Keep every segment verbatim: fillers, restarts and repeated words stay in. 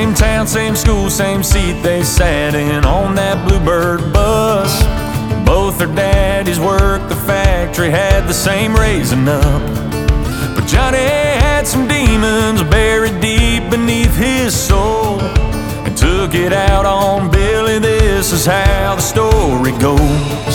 Same town, same school, same seat they sat in on that Bluebird bus. Both their daddies worked the factory, had the same raising up. But Johnny had some demons buried deep beneath his soul, and took it out on Billy. This is how the story goes.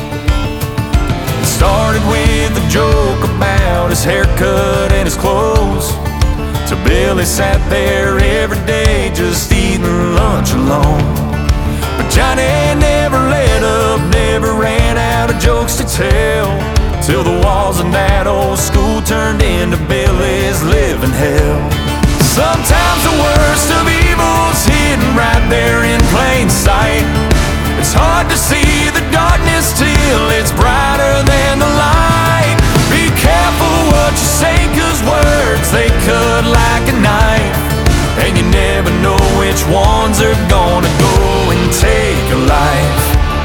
It started with a joke about his haircut and his clothes, till Billy sat there every day just eating lunch alone. But Johnny never let up, never ran out of jokes to tell, till the walls in that old school turned into Billy's living hell. Sometimes the worst of evil's hidden right there in plain sight. It's hard to see the darkness till it's brighter than the light. Be careful what you say, 'cause words, they cut like a knife, and you never know which ones are gonna go and take a life.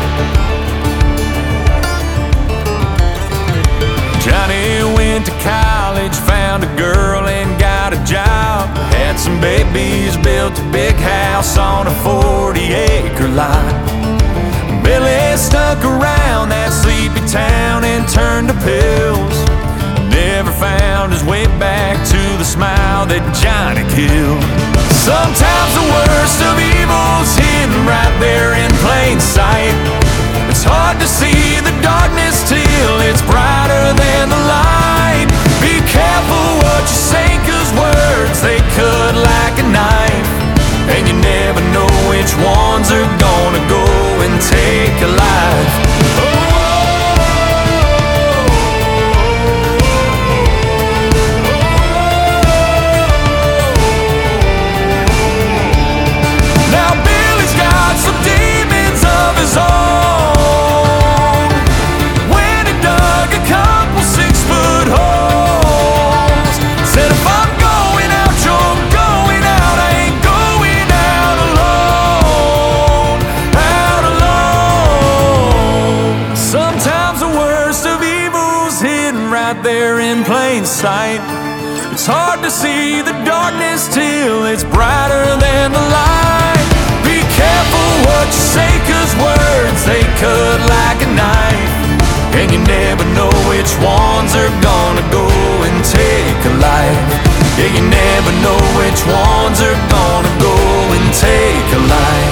Johnny went to college, found a girl and got a job. Had some babies, built a big house on a forty acre lot. Billy stuck around that sleepy town and turned to pills. Never found his way back to the smile that Johnny killed. Sometimes the worst of evil's hidden right there in plain sight. It's hard to see the darkness till it's brighter than the light. Be careful what you say, 'cause words, they cut like a knife, and you never know which ones are gonna go and take a life. Oh, his own. When he dug a couple six-foot holes, said, if I'm going out, you're going out. I ain't going out alone, out alone. Sometimes the worst of evil's hidden right there in plain sight. It's hard to see the darkness till it's brighter than the light. Be careful what you say, 'cause words, they cut like a knife, and you never know which ones are gonna go and take a life. Yeah, you never know which ones are gonna go and take a life.